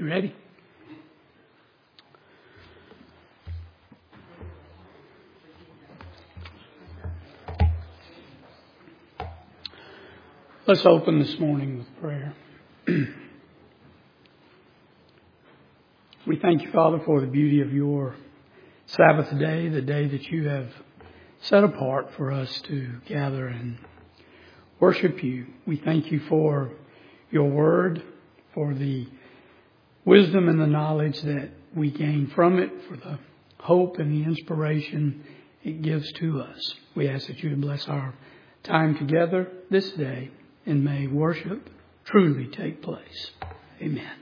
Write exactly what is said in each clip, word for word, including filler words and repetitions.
You ready? Let's open this morning with prayer. We thank you, Father, for the beauty of your Sabbath day, the day that you have set apart for us to gather and worship you. We thank you for your word, for the wisdom and the knowledge that we gain from it, for the hope and the inspiration it gives to us. We ask that you would bless our time together this day, and may worship truly take place. Amen.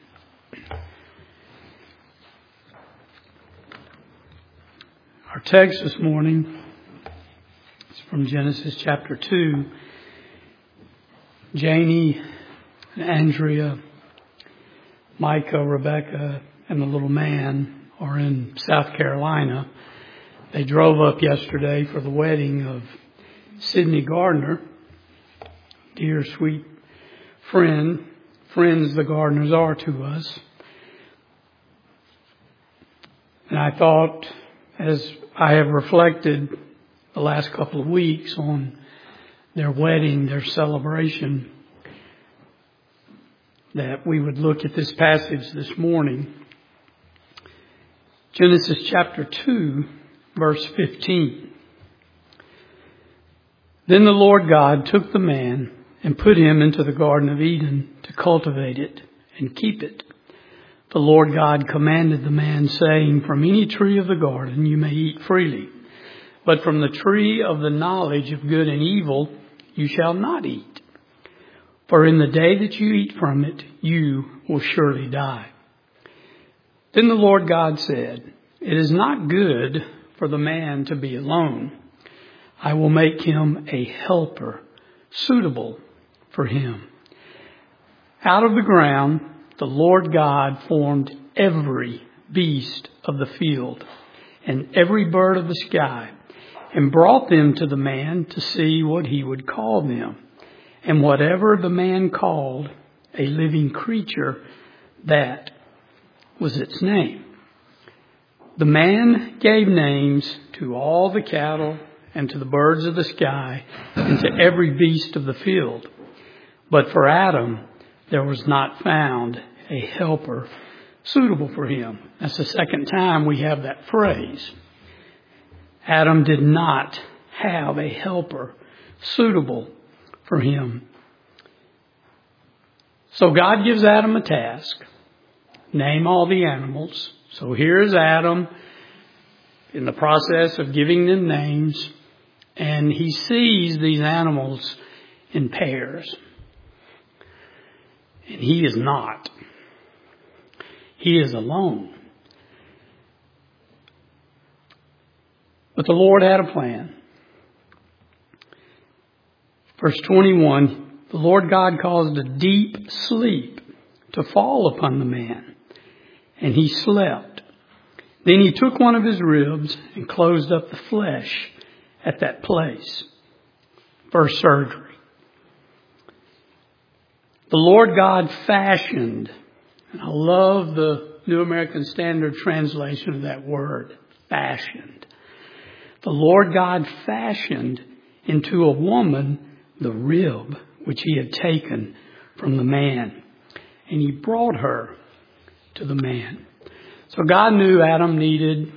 Our text this morning is from Genesis chapter two. Janie, Andrea, Micah, Rebecca, and the little man are in South Carolina. They drove up yesterday for the wedding of Sydney Gardner, dear sweet friend, friends the Gardners are to us. And I thought, as I have reflected the last couple of weeks on their wedding, their celebration, that we would look at this passage this morning. Genesis chapter two, verse fifteen. Then the Lord God took the man and put him into the Garden of Eden to cultivate it and keep it. The Lord God commanded the man, saying, from any tree of the garden you may eat freely, but from the tree of the knowledge of good and evil you shall not eat. For in the day that you eat from it, you will surely die. Then the Lord God said, it is not good for the man to be alone. I will make him a helper suitable for him. Out of the ground, the Lord God formed every beast of the field and every bird of the sky and brought them to the man to see what he would call them. And whatever the man called a living creature, that was its name. The man gave names to all the cattle and to the birds of the sky and to every beast of the field. But for Adam, there was not found a helper suitable for him. That's the second time we have that phrase. Adam did not have a helper suitable for him. So God gives Adam a task. Name all the animals. So here is Adam in the process of giving them names. And he sees these animals in pairs. And he is not. He is alone. But the Lord had a plan. Verse twenty-one, the Lord God caused a deep sleep to fall upon the man, and he slept. Then he took one of his ribs and closed up the flesh at that place. First surgery. The Lord God fashioned, and I love the New American Standard translation of that word, fashioned. The Lord God fashioned into a woman the rib which he had taken from the man, and he brought her to the man. So God knew Adam needed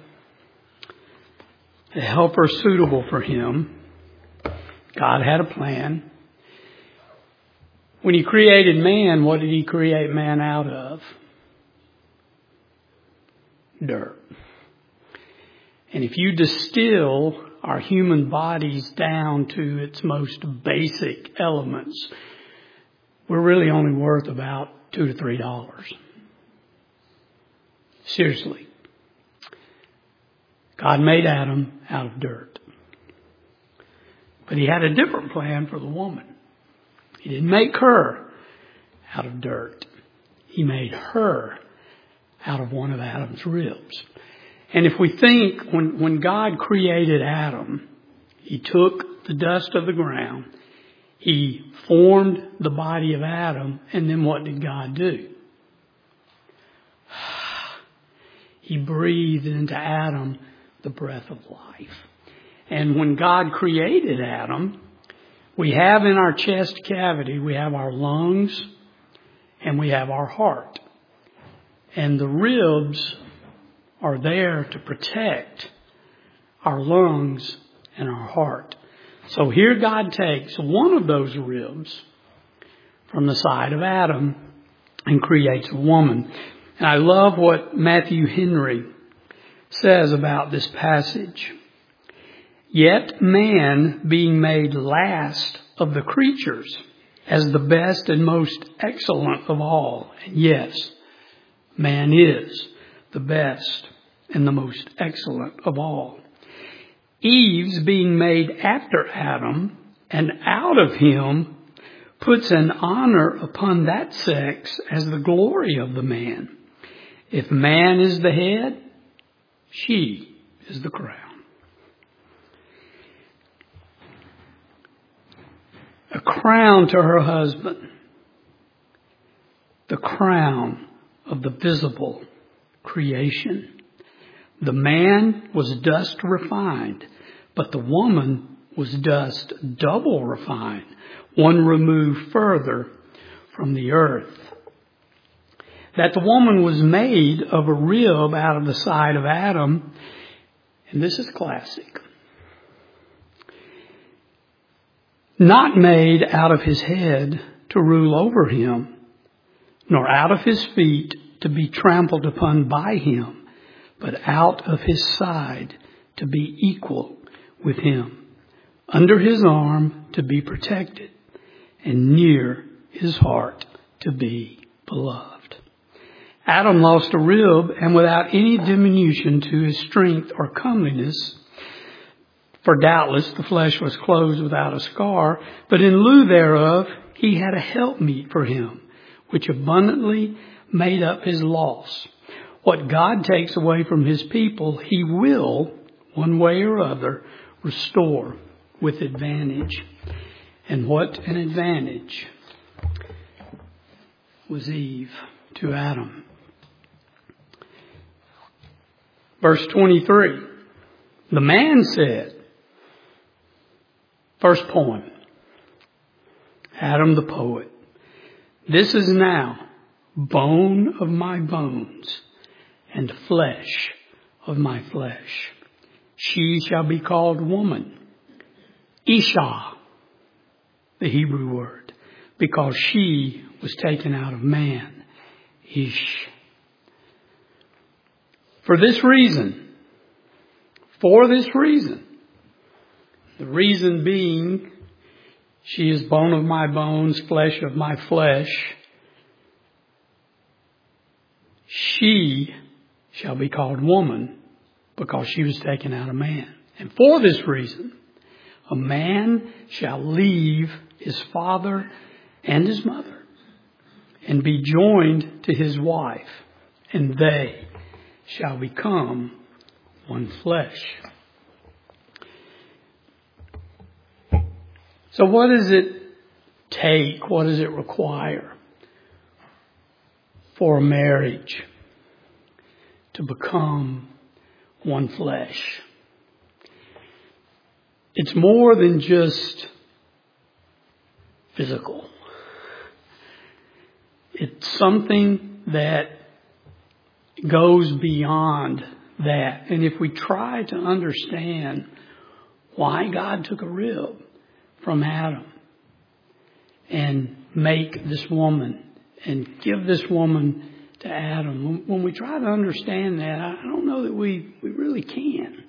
a helper suitable for him. God had a plan. When he created man, what did he create man out of? Dirt. And if you distill our human bodies down to its most basic elements, we're really only worth about two to three dollars. Seriously. God made Adam out of dirt. But he had a different plan for the woman. He didn't make her out of dirt. He made her out of one of Adam's ribs. And if we think when, when God created Adam, he took the dust of the ground, he formed the body of Adam, and then what did God do? He breathed into Adam the breath of life. And when God created Adam, we have in our chest cavity, we have our lungs and we have our heart. And the ribs are there to protect our lungs and our heart. So here God takes one of those ribs from the side of Adam and creates a woman. And I love what Matthew Henry says about this passage. Yet man, being made last of the creatures, as the best and most excellent of all. And yes, man is the best and the most excellent of all. Eve's being made after Adam, and out of him puts an honor upon that sex as the glory of the man. If man is the head, she is the crown. A crown to her husband. The crown of the visible creation. The man was dust refined, but the woman was dust double refined, one removed further from the earth. That the woman was made of a rib out of the side of Adam, and this is classic. Not made out of his head to rule over him, nor out of his feet to be trampled upon by him, but out of his side to be equal with him, under his arm to be protected, and near his heart to be beloved. Adam lost a rib, and without any diminution to his strength or comeliness, for doubtless the flesh was closed without a scar, but in lieu thereof he had a helpmeet for him, which abundantly made up his loss. What God takes away from his people, he will, one way or other, restore with advantage. And what an advantage was Eve to Adam. Verse twenty-three, the man said, first poem, Adam the poet, this is now bone of my bones and flesh of my flesh. She shall be called woman, Isha, the Hebrew word, because she was taken out of man, Ish. For this reason, for this reason, the reason being, she is bone of my bones, flesh of my flesh. She shall be called woman because she was taken out of man. And for this reason, a man shall leave his father and his mother and be joined to his wife, and they shall become one flesh. So what does it take? What does it require for a marriage to become one flesh? It's more than just physical. It's something that goes beyond that. And if we try to understand why God took a rib from Adam and make this woman and give this woman to Adam, when we try to understand that, I don't know that we, we really can.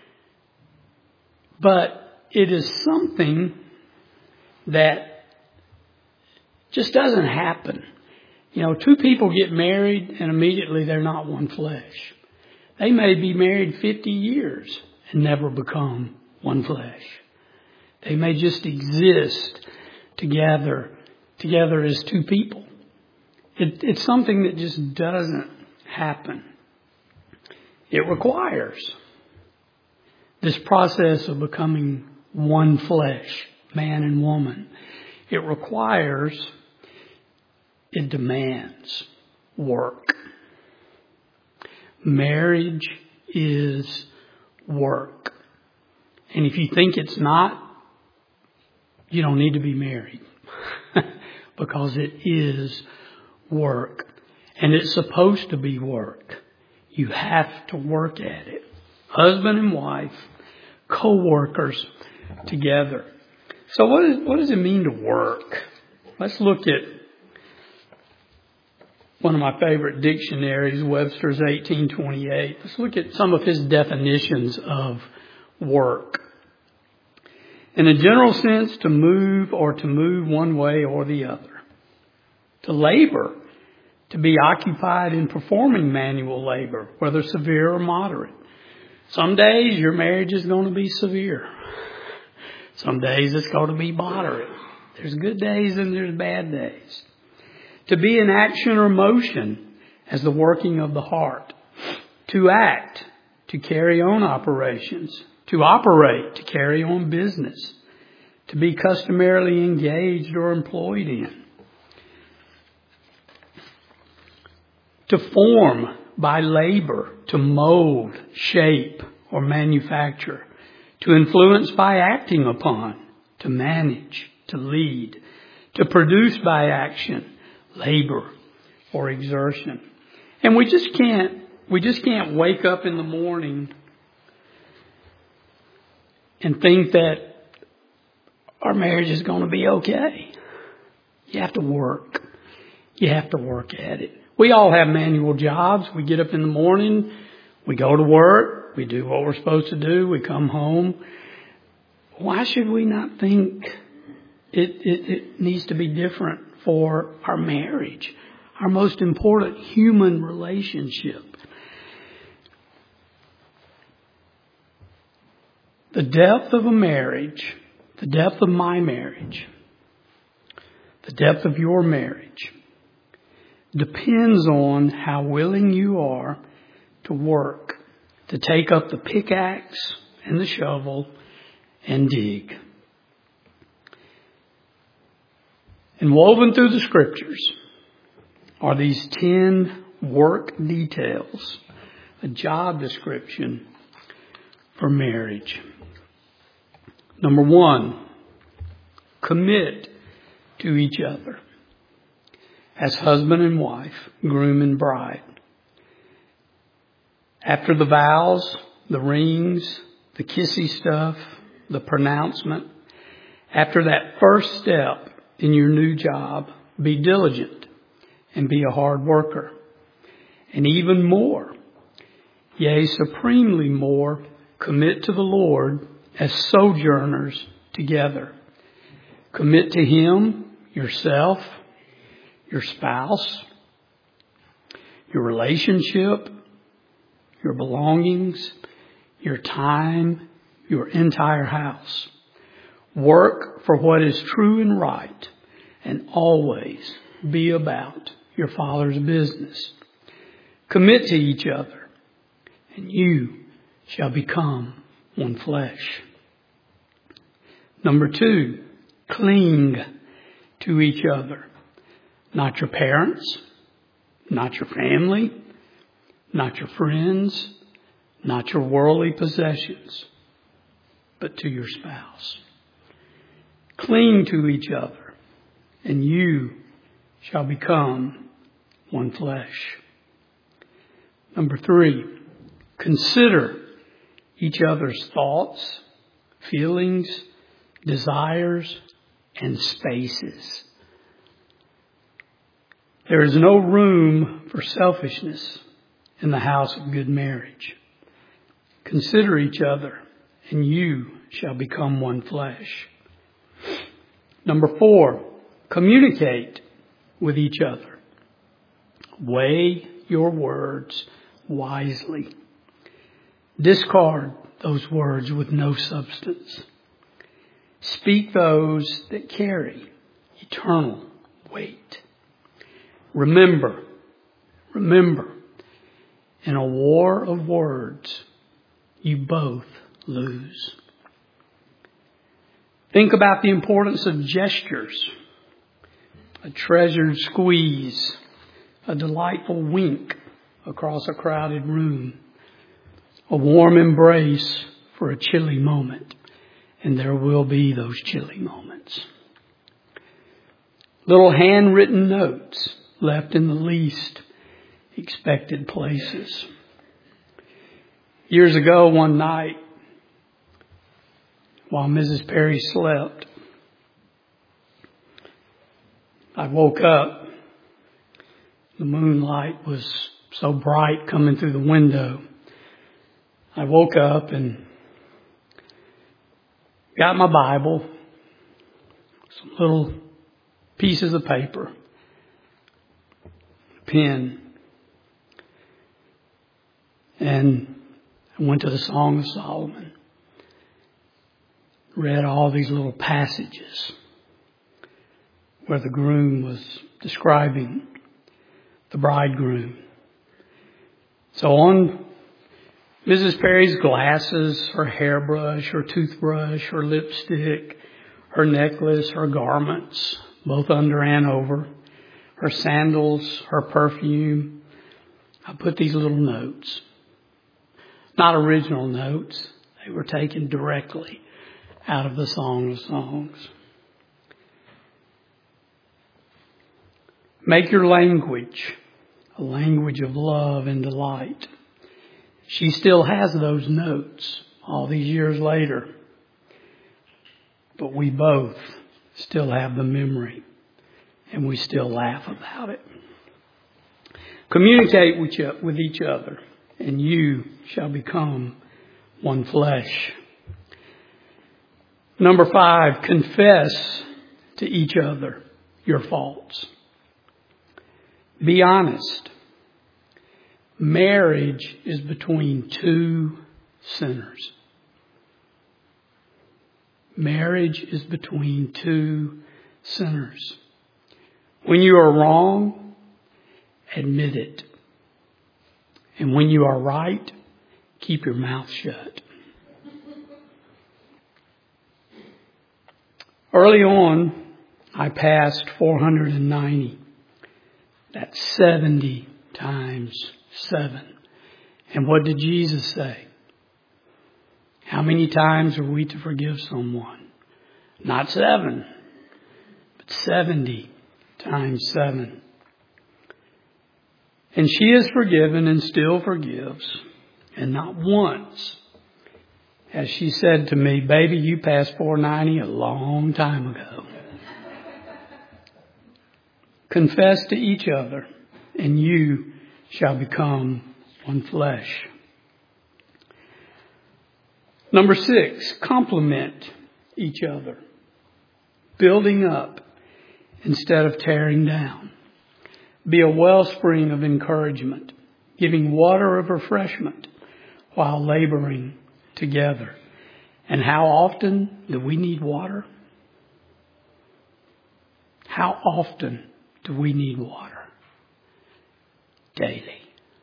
But it is something that just doesn't happen. You know, two people get married and immediately they're not one flesh. They may be married fifty years and never become one flesh. They may just exist together, together as two people. It, it's something that just doesn't happen. It requires this process of becoming one flesh, man and woman. It requires, it demands work. Marriage is work. And if you think it's not, you don't need to be married. Because it is work. And it's supposed to be work. You have to work at it. Husband and wife, co-workers together. So what, is, what does it mean to work? Let's look at one of my favorite dictionaries, Webster's eighteen twenty-eight. Let's look at some of his definitions of work. In a general sense, to move or to move one way or the other. To labor, to be occupied in performing manual labor, whether severe or moderate. Some days your marriage is going to be severe. Some days it's going to be moderate. There's good days and there's bad days. To be in action or motion as the working of the heart. To act, to carry on operations. To operate, to carry on business. To be customarily engaged or employed in. To form by labor, to mold, shape, or manufacture. To influence by acting upon, to manage, to lead. To produce by action, labor, or exertion. And we just can't, we just can't wake up in the morning and think that our marriage is going to be okay. You have to work. You have to work at it. We all have manual jobs. We get up in the morning, we go to work, we do what we're supposed to do, we come home. Why should we not think it, it, it needs to be different for our marriage, our most important human relationship? The depth of a marriage, the depth of my marriage, the depth of your marriage depends on how willing you are to work, to take up the pickaxe and the shovel and dig. And woven through the scriptures are these ten work details, a job description for marriage. Number one, commit to each other as husband and wife, groom and bride. After the vows, the rings, the kissy stuff, the pronouncement, after that first step in your new job, be diligent and be a hard worker. And even more, yea, supremely more, commit to the Lord as sojourners together. Commit to Him, yourself, your spouse, your relationship, your belongings, your time, your entire house. Work for what is true and right, and always be about your Father's business. Commit to each other, and you shall become one flesh. Number two, cling to each other. Not your parents, not your family, not your friends, not your worldly possessions, but to your spouse. Cling to each other, and you shall become one flesh. Number three, consider each other's thoughts, feelings, desires, and spaces. There is no room for selfishness in the house of good marriage. Consider each other, and you shall become one flesh. Number four, communicate with each other. Weigh your words wisely. Discard those words with no substance. Speak those that carry eternal weight. Remember, remember, in a war of words, you both lose. Think about the importance of gestures. A treasured squeeze, a delightful wink, across a crowded room, a warm embrace for a chilly moment, and there will be those chilly moments. Little handwritten notes left in the least expected places. Years ago, one night, while Missus Perry slept, I woke up. The moonlight was so bright coming through the window. I woke up and got my Bible, some little pieces of paper, a pen, and I went to the Song of Solomon. Read all these little passages where the groom was describing the bridegroom. So on Missus Perry's glasses, her hairbrush, her toothbrush, her lipstick, her necklace, her garments, both under and over, her sandals, her perfume, I put these little notes. Not original notes. They were taken directly out of the Song of Songs. Make your language a language of love and delight. She still has those notes all these years later. But we both still have the memory, and we still laugh about it. Communicate with each other, and you shall become one flesh. Number five, confess to each other your faults. Be honest. Marriage is between two sinners. Marriage is between two sinners. When you are wrong, admit it. And when you are right, keep your mouth shut. Early on, I passed four hundred ninety. That's seventy times seven. And what did Jesus say? How many times are we to forgive someone? Not seven, but seventy times seven. And she is forgiven and still forgives. And not once has she said to me, baby, you passed four ninety a long time ago. Confess to each other, and you shall become one flesh. Number six, compliment each other. Building up instead of tearing down. Be a wellspring of encouragement, giving water of refreshment while laboring together. And how often do we need water? How often do we need water? Daily.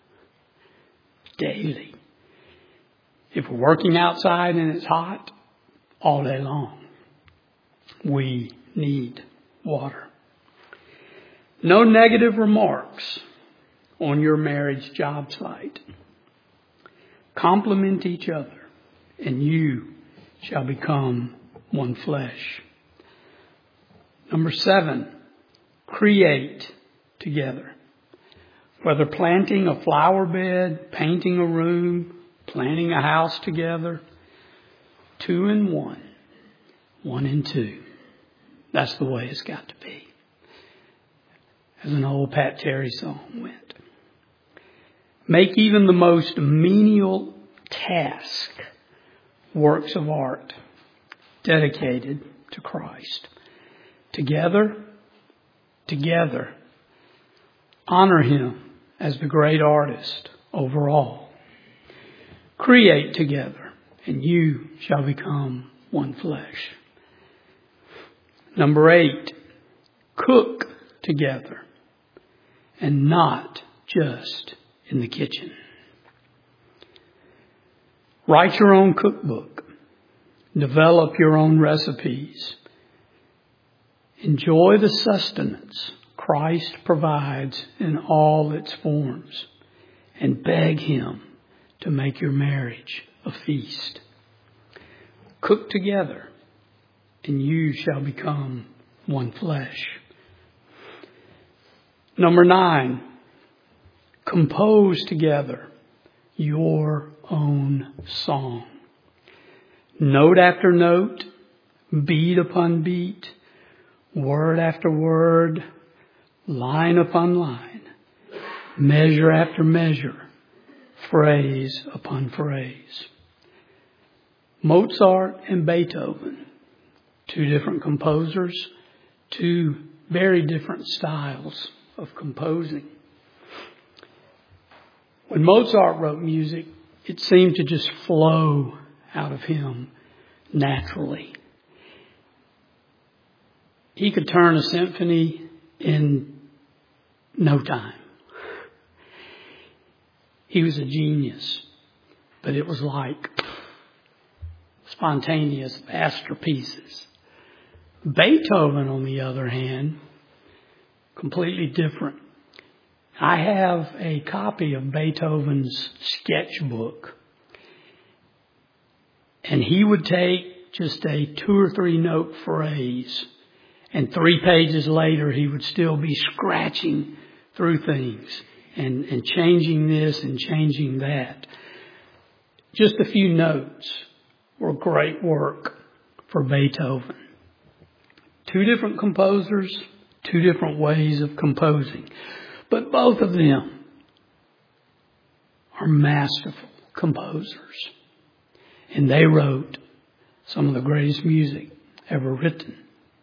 Daily. If we're working outside and it's hot, all day long, we need water. No negative remarks on your marriage job site. Compliment each other, and you shall become one flesh. Number seven, create together. Whether planting a flower bed, painting a room, planning a house together, two and one, one and two. That's the way it's got to be. As an old Pat Terry song went. Make even the most menial task works of art dedicated to Christ. Together, together, honor Him as the great artist over all. Create together, and you shall become one flesh. Number eight, cook together, and not just in the kitchen. Write your own cookbook. Develop your own recipes. Enjoy the sustenance Christ provides in all its forms. and beg him to make your marriage a feast. Cook together, and you shall become one flesh. Number nine, compose together your own song. Note after note, beat upon beat, word after word, line upon line, measure after measure, phrase upon phrase. Mozart and Beethoven, two different composers, two very different styles of composing. When Mozart wrote music, it seemed to just flow out of him naturally. He could turn a symphony in no time. He was a genius, but it was like spontaneous masterpieces. Beethoven, on the other hand, completely different. I have a copy of Beethoven's sketchbook, and he would take just a two or three note phrase, and three pages later he would still be scratching through things and, and changing this and changing that. Just a few notes were great work for Beethoven. Two different composers, two different ways of composing. But both of them are masterful composers. And they wrote some of the greatest music ever written.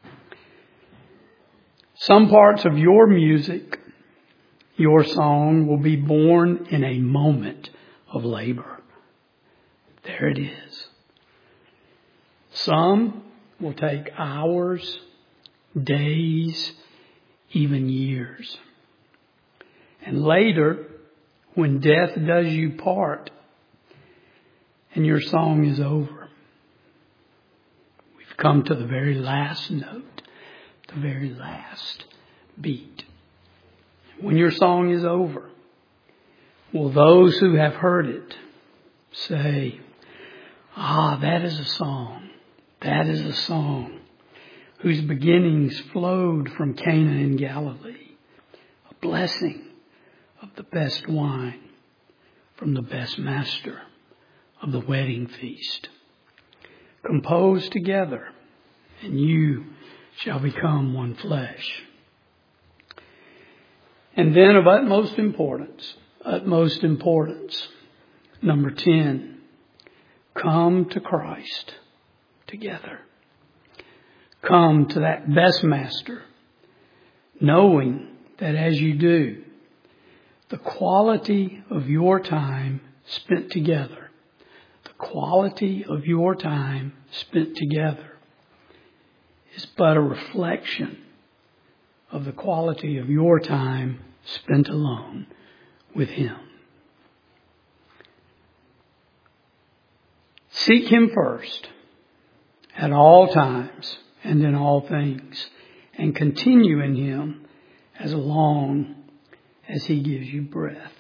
Some parts of your music, your song, will be born in a moment of labor. There it is. Some will take hours, days, even years. And later, when death does you part and your song is over, we've come to the very last note, the very last beat. When your song is over, will those who have heard it say, "Ah, that is a song. That is a song whose beginnings flowed from Cana in Galilee, a blessing of the best wine from the best master of the wedding feast. Compose together, and you shall become one flesh." And then of utmost importance, utmost importance, number ten, come to Christ together. Come to that best master, knowing that as you do, the quality of your time spent together, the quality of your time spent together is but a reflection of the quality of your time spent alone with Him. Seek Him first at all times and in all things, and continue in Him as long as He gives you breath.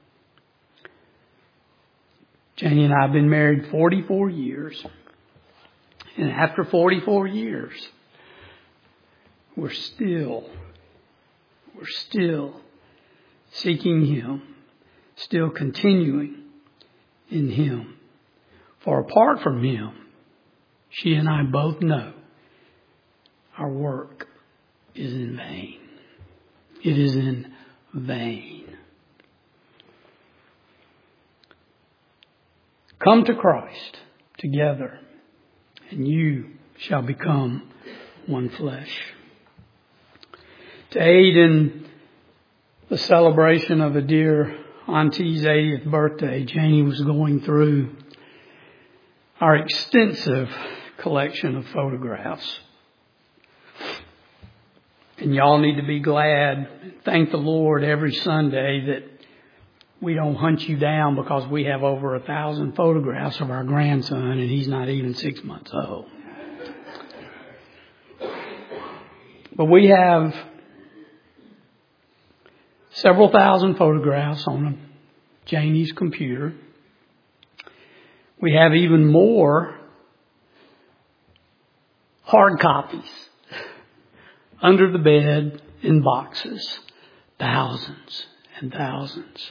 Janie and I have been married forty-four years. And after forty-four years, we're still, we're still seeking Him, still continuing in Him. For apart from Him, she and I both know our work is in vain. It is in vain. Come to Christ together, and you shall become one flesh. To aid in the celebration of a dear auntie's eightieth birthday, Janie was going through our extensive collection of photographs. And y'all need to be glad, thank the Lord every Sunday that we don't hunt you down because we have over a thousand photographs of our grandson and he's not even six months old. But we have several thousand photographs on Janie's computer. We have even more hard copies under the bed in boxes. Thousands and thousands.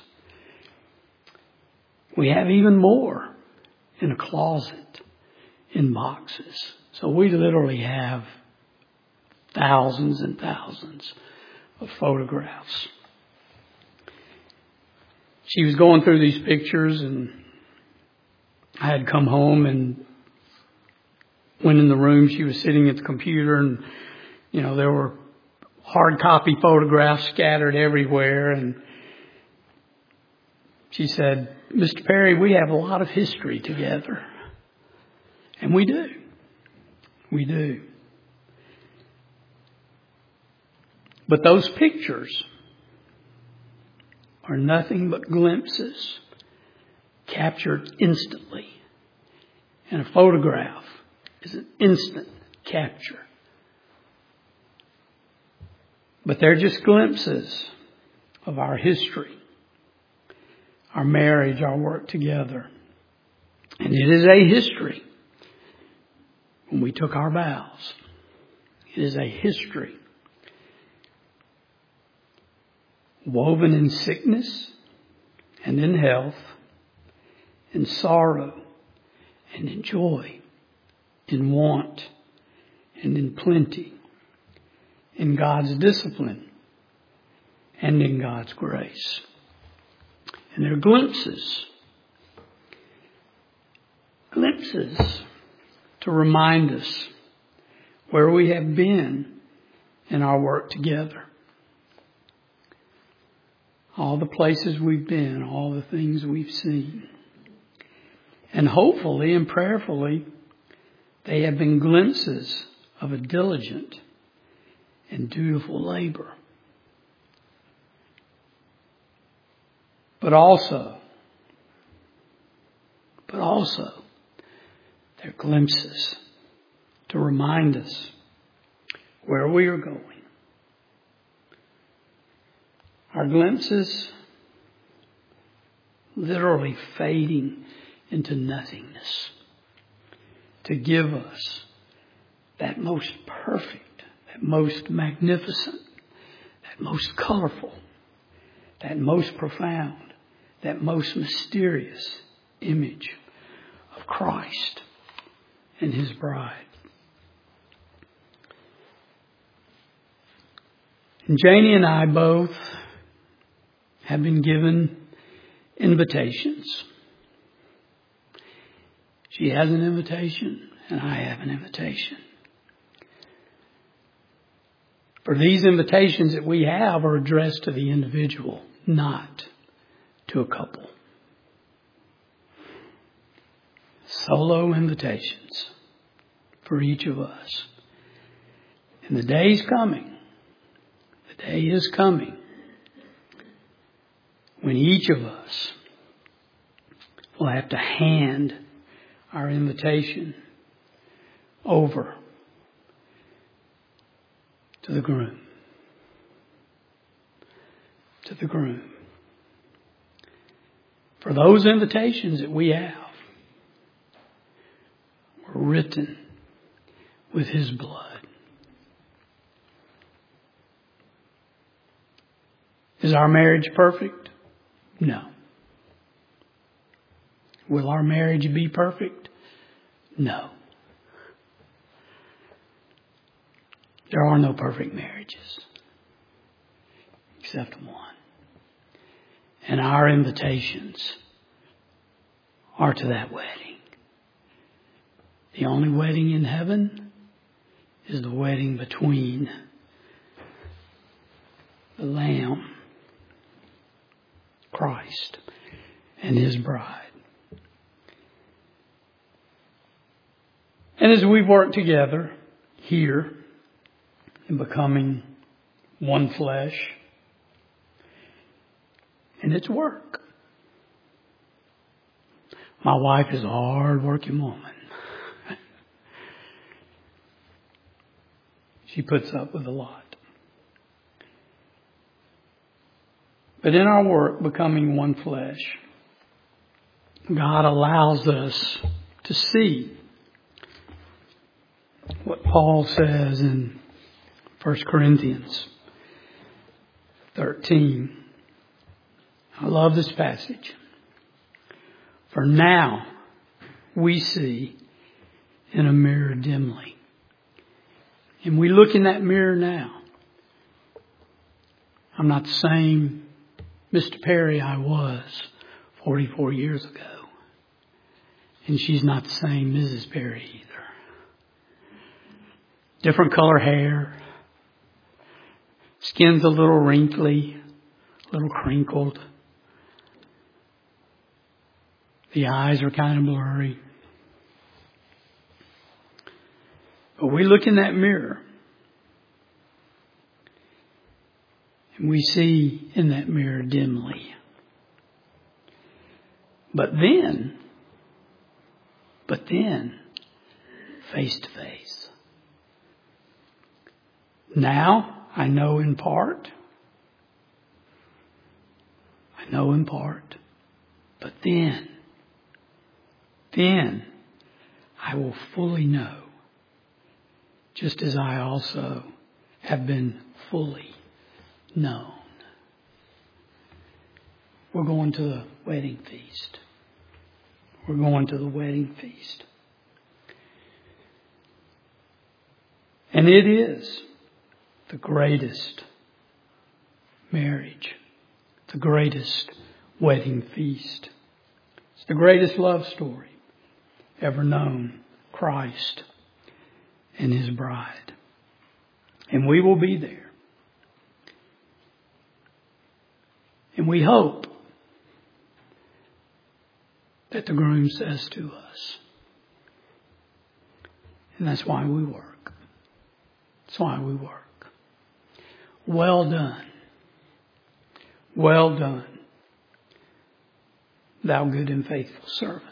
We have even more in a closet in boxes. So we literally have thousands and thousands of photographs. She was going through these pictures, and I had come home and went in the room. She was sitting at the computer, and, you know, there were hard copy photographs scattered everywhere. And she said, "Mister Perry, we have a lot of history together." And we do. We do. But those pictures are nothing but glimpses captured instantly. And a photograph is an instant capture. But they're just glimpses of our history, our marriage, our work together. And it is a history when we took our vows. It is a history woven in sickness and in health, in sorrow and in joy, in want and in plenty, in God's discipline and in God's grace. And they're glimpses, glimpses to remind us where we have been in our work together. All the places we've been, all the things we've seen. And hopefully and prayerfully, they have been glimpses of a diligent and dutiful labor. But also, but also, they're glimpses to remind us where we are going. Our glimpses literally fading into nothingness to give us that most perfect, that most magnificent, that most colorful, that most profound, that most mysterious image of Christ and His bride. And Janie and I both have been given invitations. She has an invitation, and I have an invitation. For these invitations that we have are addressed to the individual, not to a couple. Solo invitations for each of us. And the day is coming. The day is coming when each of us will have to hand our invitation over to the groom. To the groom. For those invitations that we have were written with His blood. Is our marriage perfect? No. Will our marriage be perfect? No. There are no perfect marriages except one. And our invitations are to that wedding. The only wedding in heaven is the wedding between the Lamb, Christ, and His bride. And as we work together here in becoming one flesh, and it's work. My wife is a hard-working woman. She puts up with a lot. But in our work, becoming one flesh, God allows us to see what Paul says in First Corinthians thirteen. I love this passage. For now we see in a mirror dimly. And we look in that mirror now. I'm not the same Mister Perry I was forty-four years ago. And she's not the same Missus Perry either. Different color hair. Skin's a little wrinkly, a little crinkled. The eyes are kind of blurry. But we look in that mirror and we see in that mirror dimly. But then, but then, face to face. Now I know in part. I know in part. But then, then I will fully know, just as I also have been fully known. We're going to the wedding feast. We're going to the wedding feast. And it is the greatest marriage, the greatest wedding feast. It's the greatest love story ever known, Christ and His bride. And we will be there. And we hope that the groom says to us. And that's why we work. That's why we work. Well done. Well done, thou good and faithful servants.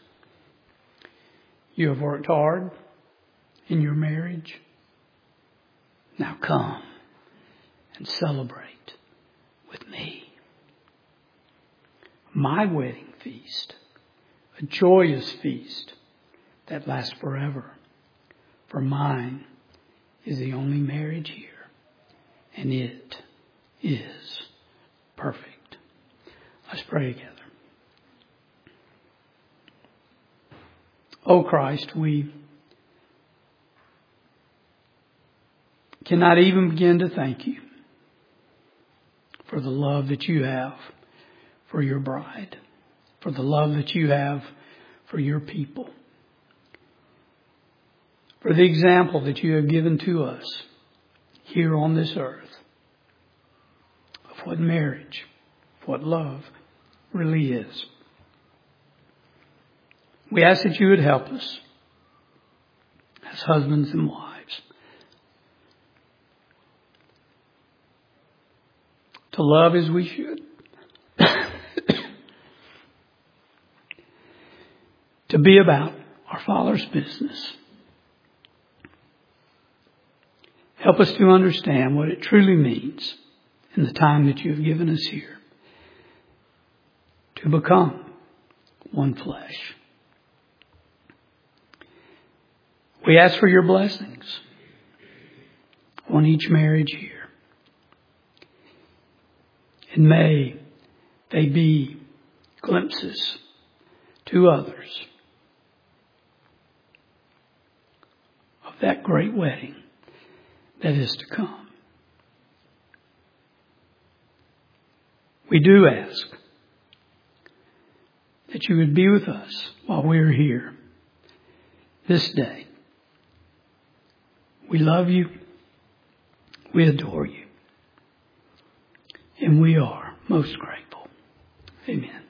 You have worked hard in your marriage. Now come and celebrate with me. My wedding feast, a joyous feast that lasts forever. For mine is the only marriage here, and it is perfect. Let's pray together. O Christ, we cannot even begin to thank you for the love that you have for your bride, for the love that you have for your people, for the example that you have given to us here on this earth of what marriage, what love really is. We ask that you would help us as husbands and wives to love as we should, to be about our Father's business. Help us to understand what it truly means in the time that you have given us here to become one flesh. We ask for your blessings on each marriage here. And may they be glimpses to others of that great wedding that is to come. We do ask that you would be with us while we are here this day. We love you. We adore you. And we are most grateful. Amen.